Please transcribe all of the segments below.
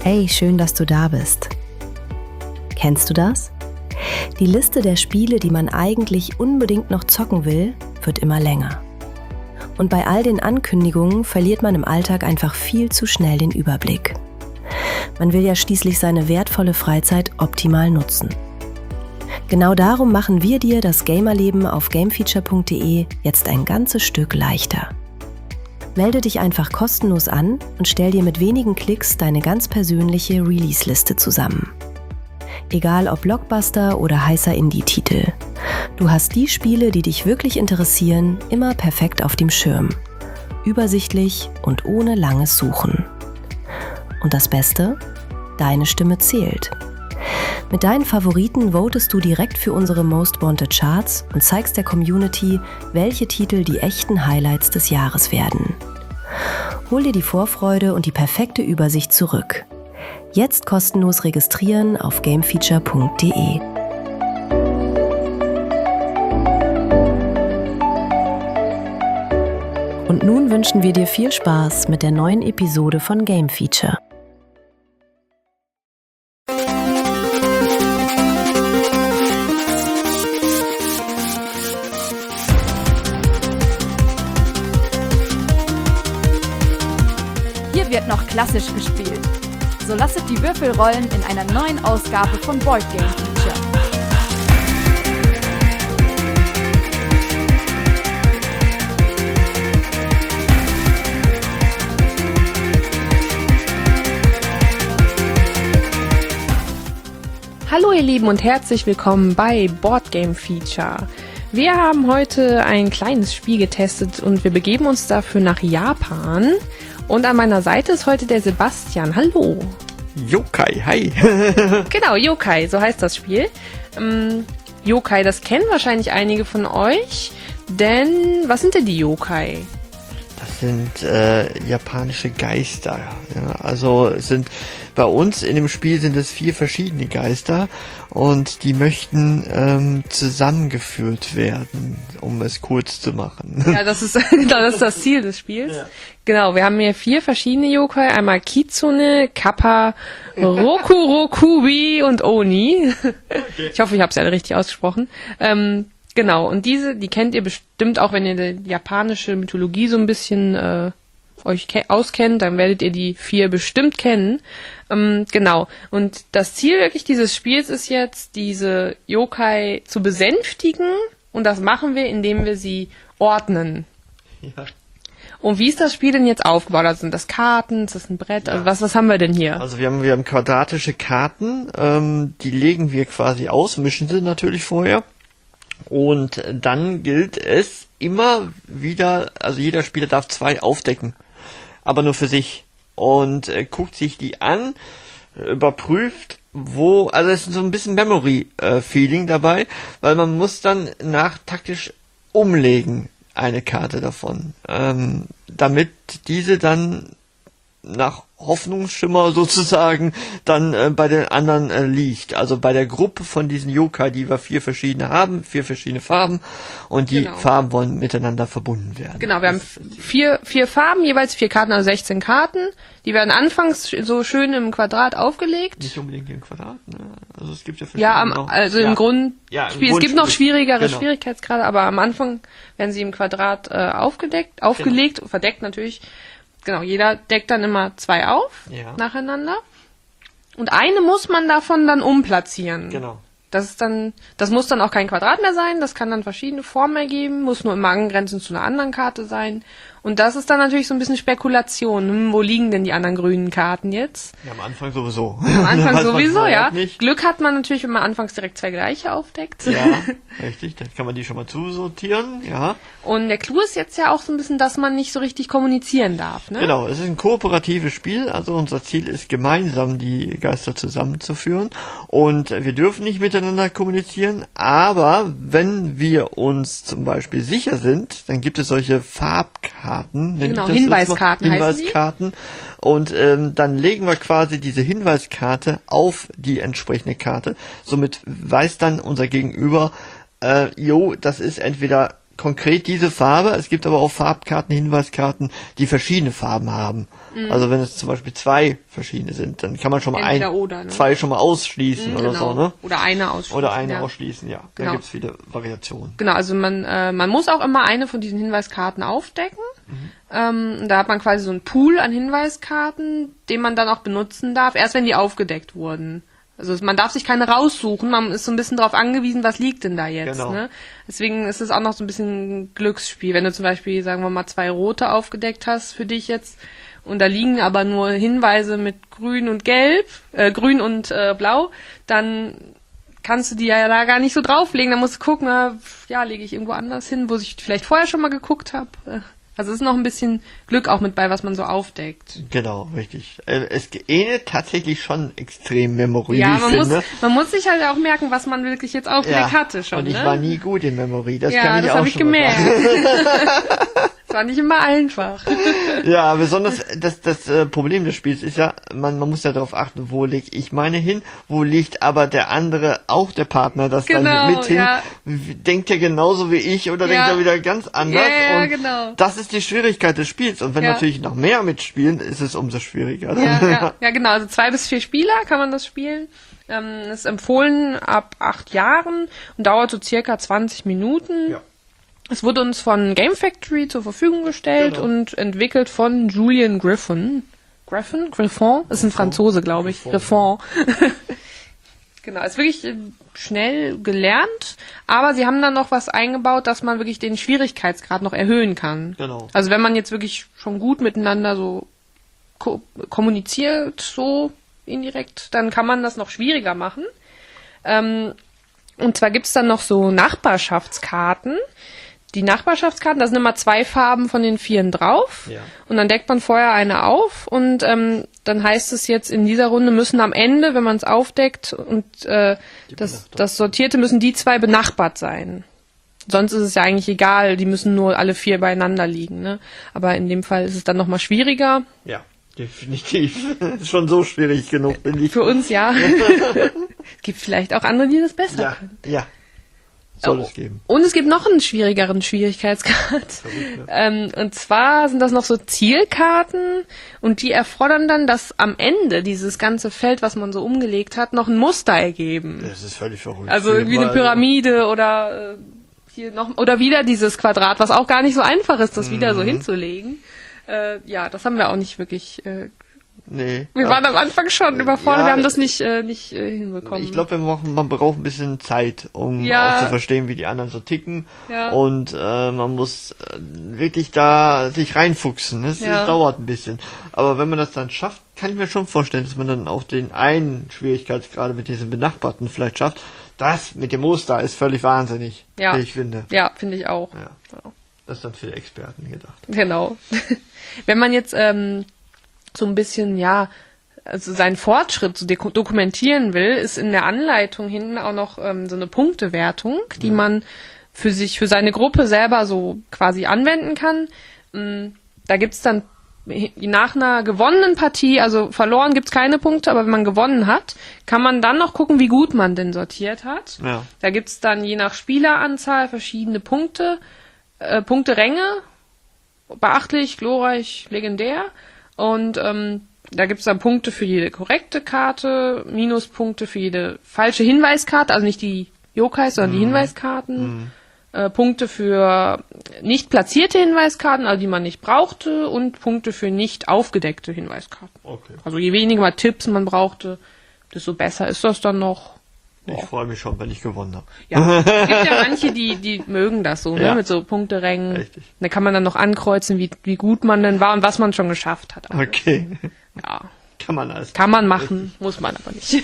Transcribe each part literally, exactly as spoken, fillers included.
Hey, schön, dass du da bist. Kennst du das? Die Liste der Spiele, die man eigentlich unbedingt noch zocken will, wird immer länger. Und bei all den Ankündigungen verliert man im Alltag einfach viel zu schnell den Überblick. Man will ja schließlich seine wertvolle Freizeit optimal nutzen. Genau darum machen wir dir das Gamerleben auf gamefeature punkt de jetzt ein ganzes Stück leichter. Melde dich einfach kostenlos an und stell dir mit wenigen Klicks deine ganz persönliche Release-Liste zusammen. Egal ob Blockbuster oder heißer Indie-Titel. Du hast die Spiele, die dich wirklich interessieren, immer perfekt auf dem Schirm. Übersichtlich und ohne langes Suchen. Und das Beste? Deine Stimme zählt. Mit deinen Favoriten votest du direkt für unsere Most Wanted Charts und zeigst der Community, welche Titel die echten Highlights des Jahres werden. Hol dir die Vorfreude und die perfekte Übersicht zurück. Jetzt kostenlos registrieren auf gamefeature punkt de. Und nun wünschen wir dir viel Spaß mit der neuen Episode von Game Feature. Hier wird noch klassisch gespielt. So lasset die Würfel rollen in einer neuen Ausgabe von Board Game Feature. Hallo ihr Lieben und herzlich willkommen bei Board Game Feature. Wir haben heute ein kleines Spiel getestet und wir begeben uns dafür nach Japan. Und an meiner Seite ist heute der Sebastian. Hallo. Yokai, hi. Genau, Yokai, so heißt das Spiel. Ähm, Yokai, das kennen wahrscheinlich einige von euch, denn was sind denn die Yokai? Das sind äh, japanische Geister. Ja, also es sind bei uns in dem Spiel sind es vier verschiedene Geister und die möchten ähm, zusammengeführt werden, um es kurz zu machen. Ja, das ist, das ist das Ziel des Spiels. Ja. Genau, wir haben hier vier verschiedene Yokai, einmal Kitsune, Kappa, Rokurokubi und Oni. Okay. Ich hoffe, ich habe es alle richtig ausgesprochen. Ähm, genau, und diese, die kennt ihr bestimmt auch, wenn ihr die japanische Mythologie so ein bisschen äh, euch ke- auskennt, dann werdet ihr die vier bestimmt kennen. Ähm, genau, und das Ziel wirklich dieses Spiels ist jetzt, diese Yokai zu besänftigen und das machen wir, indem wir sie ordnen. Ja. Und wie ist das Spiel denn jetzt aufgebaut? Also sind das Karten, ist das ein Brett? Ja. Also was, was haben wir denn hier? Also wir haben, wir haben quadratische Karten, ähm, die legen wir quasi aus, mischen sie natürlich vorher. Und dann gilt es immer wieder, also jeder Spieler darf zwei aufdecken, aber nur für sich. Und äh, guckt sich die an, überprüft, wo, also es ist so ein bisschen Memory-Feeling äh, dabei, weil man muss dann nach taktisch umlegen eine Karte davon, ähm, damit diese dann nach Hoffnungsschimmer sozusagen dann äh, bei den anderen äh, liegt. Also bei der Gruppe von diesen Yokai, die wir vier verschiedene haben, vier verschiedene Farben und die genau. Farben wollen miteinander verbunden werden. Genau, wir haben vier, vier Farben, jeweils vier Karten, also sechzehn Karten. Die werden anfangs so schön im Quadrat aufgelegt. Nicht unbedingt im Quadrat, ne? Also es gibt ja verschiedene. Ja, am, also ja. im Grundspiel. Ja, im es gibt noch schwierigere genau. Schwierigkeitsgrade, aber am Anfang werden sie im Quadrat äh, aufgedeckt, aufgelegt, genau. verdeckt natürlich. Genau, jeder deckt dann immer zwei auf, ja. nacheinander. Und eine muss man davon dann umplatzieren. Genau. Das ist dann, das muss dann auch kein Quadrat mehr sein, das kann dann verschiedene Formen ergeben, muss nur immer angrenzend zu einer anderen Karte sein. Und das ist dann natürlich so ein bisschen Spekulation. Hm, wo liegen denn die anderen grünen Karten jetzt? Ja, am Anfang sowieso. Am Anfang sowieso, ja. Nicht. Glück hat man natürlich, wenn man anfangs direkt zwei gleiche aufdeckt. Ja, richtig. Dann kann man die schon mal zusortieren, ja. Und der Clou ist jetzt ja auch so ein bisschen, dass man nicht so richtig kommunizieren darf, ne? Genau, es ist ein kooperatives Spiel. Also unser Ziel ist, gemeinsam die Geister zusammenzuführen. Und wir dürfen nicht miteinander kommunizieren, aber wenn wir uns zum Beispiel sicher sind, dann gibt es solche Farbkarten. Genau, Hinweiskarten heißen Hinweiskarten. Und ähm, dann legen wir quasi diese Hinweiskarte auf die entsprechende Karte. Somit weiß dann unser Gegenüber, äh, jo, das ist entweder konkret diese Farbe. Es gibt aber auch Farbkarten, Hinweiskarten, die verschiedene Farben haben. Mhm. Also wenn es zum Beispiel zwei verschiedene sind, dann kann man schon mal ein, oder, ne? zwei schon mal ausschließen mhm, oder genau. so, ne? Oder eine ausschließen. Oder eine ja. ausschließen, ja. Genau. Da gibt's viele Variationen. Genau, also man, äh, man muss auch immer eine von diesen Hinweiskarten aufdecken. Mhm. Ähm, da hat man quasi so einen Pool an Hinweiskarten, den man dann auch benutzen darf, erst wenn die aufgedeckt wurden. Also man darf sich keine raussuchen, man ist so ein bisschen darauf angewiesen, was liegt denn da jetzt. Genau. Ne? Deswegen ist es auch noch so ein bisschen ein Glücksspiel. Wenn du zum Beispiel, sagen wir mal, zwei rote aufgedeckt hast für dich jetzt und da liegen aber nur Hinweise mit grün und gelb, äh, grün und äh, blau, dann kannst du die ja da gar nicht so drauflegen. Dann musst du gucken, na, ja, lege ich irgendwo anders hin, wo ich vielleicht vorher schon mal geguckt habe. Also es ist noch ein bisschen Glück auch mit bei, was man so aufdeckt. Genau, richtig. Es ähnelt tatsächlich schon extrem Memory. Ja, man muss, finde. man muss sich halt auch merken, was man wirklich jetzt aufgelegt ja, hatte schon. Und ich ne? war nie gut in Memory. Das ja, kann ich das auch habe ich schon mal gemerkt. Das war nicht immer einfach. Ja, besonders das, das äh, Problem des Spiels ist ja, man, man muss ja darauf achten, wo lege ich meine hin, wo liegt aber der andere, auch der Partner, das Genau, dann mit hin, ja. denkt er genauso wie ich oder Ja. denkt er wieder ganz anders. Ja, ja, und genau. das ist die Schwierigkeit des Spiels. Und wenn Ja. natürlich noch mehr mitspielen, ist es umso schwieriger. Ja, ja, ja, genau. Also zwei bis vier Spieler kann man das spielen. Ähm, ist empfohlen ab acht Jahren und dauert so circa zwanzig Minuten. Ja. Es wurde uns von Game Factory zur Verfügung gestellt Genau. und entwickelt von Julian Griffin. Griffin? Griffon? Ist ein Franzose, glaube ich. Griffon. Genau, ist wirklich äh, schnell gelernt, aber sie haben dann noch was eingebaut, dass man wirklich den Schwierigkeitsgrad noch erhöhen kann. Genau. Also wenn man jetzt wirklich schon gut miteinander so ko- kommuniziert, so indirekt, dann kann man das noch schwieriger machen. Ähm, und zwar gibt's dann noch so Nachbarschaftskarten. Die Nachbarschaftskarten, da sind immer zwei Farben von den vieren drauf. Ja. Und dann deckt man vorher eine auf und ähm, dann heißt es jetzt, in dieser Runde müssen am Ende, wenn man es aufdeckt und äh, das, das Sortierte, müssen die zwei benachbart sein. Sonst ist es ja eigentlich egal, die müssen nur alle vier beieinander liegen. Ne? Aber in dem Fall ist es dann nochmal schwieriger. Ja, definitiv. Ist schon so schwierig genug, bin ich. Für uns ja. Es gibt vielleicht auch andere, die das besser Ja, können. ja. Soll es geben. Und es gibt noch einen schwierigeren Schwierigkeitsgrad. Verrückt, ne? ähm, und zwar sind das noch so Zielkarten und die erfordern dann, dass am Ende dieses ganze Feld, was man so umgelegt hat, noch ein Muster ergeben. Das ist völlig verrückt. Also irgendwie eine Weil- Pyramide oder äh, hier noch oder wieder dieses Quadrat, was auch gar nicht so einfach ist, das wieder so hinzulegen. Äh, ja, das haben wir auch nicht wirklich. Äh, Nee. wir ja. waren am Anfang schon überfordert, Ja, wir haben das nicht äh, nicht äh, hinbekommen. Ich glaube, man braucht ein bisschen Zeit, um Ja. auch zu verstehen, wie die anderen so ticken. Ja. Und äh, man muss äh, wirklich da sich reinfuchsen. Das, Ja. das dauert ein bisschen. Aber wenn man das dann schafft, kann ich mir schon vorstellen, dass man dann auch den einen Schwierigkeitsgrad mit diesen Benachbarten vielleicht schafft. Das mit dem Muster ist völlig wahnsinnig, Ja. wie ich finde. Ja, finde ich auch. Ja. Das ist dann für die Experten gedacht. Genau. Wenn man jetzt ähm, so ein bisschen, ja, also seinen Fortschritt so dek- dokumentieren will, ist in der Anleitung hinten auch noch ähm, so eine Punktewertung, die man für sich, für seine Gruppe selber so quasi anwenden kann. Ähm, da gibt's dann nach einer gewonnenen Partie, also verloren gibt's keine Punkte, aber wenn man gewonnen hat, kann man dann noch gucken, wie gut man denn sortiert hat. Ja. Da gibt's dann je nach Spieleranzahl verschiedene Punkte, äh, Punkteränge, beachtlich, glorreich, legendär. Und ähm, da gibt's dann Punkte für jede korrekte Karte, Minuspunkte für jede falsche Hinweiskarte, also nicht die Yokais, sondern die Hinweiskarten. Äh, Punkte für nicht platzierte Hinweiskarten, also die man nicht brauchte, und Punkte für nicht aufgedeckte Hinweiskarten. Okay. Also je weniger Tipps man brauchte, desto besser ist das dann noch. Ich freue mich schon, wenn ich gewonnen habe. Ja, es gibt ja manche, die, die mögen das so, ne? Ja. Mit so Punkterängen. Richtig. Da kann man dann noch ankreuzen, wie, wie gut man denn war und was man schon geschafft hat. Also, Okay. ja, Kann man alles. kann man machen, muss man aber nicht.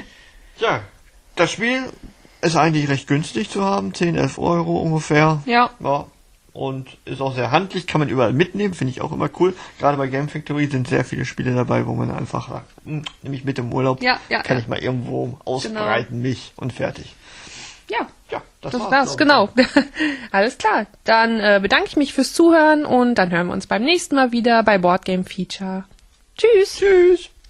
Ja, das Spiel ist eigentlich recht günstig zu haben, zehn, elf Euro ungefähr. Ja. Ja. Und ist auch sehr handlich, kann man überall mitnehmen, finde ich auch immer cool. Gerade bei Game Factory sind sehr viele Spiele dabei, wo man einfach sagt, hm, nehme ich mit im Urlaub, Ja, ja, kann ja. ich mal irgendwo ausbreiten, mich und fertig. Ja, Ja, das, das war's, war's, glaub ich. genau. Alles klar. Dann äh, bedanke ich mich fürs Zuhören und dann hören wir uns beim nächsten Mal wieder bei Board Game Feature. Tschüss. Tschüss.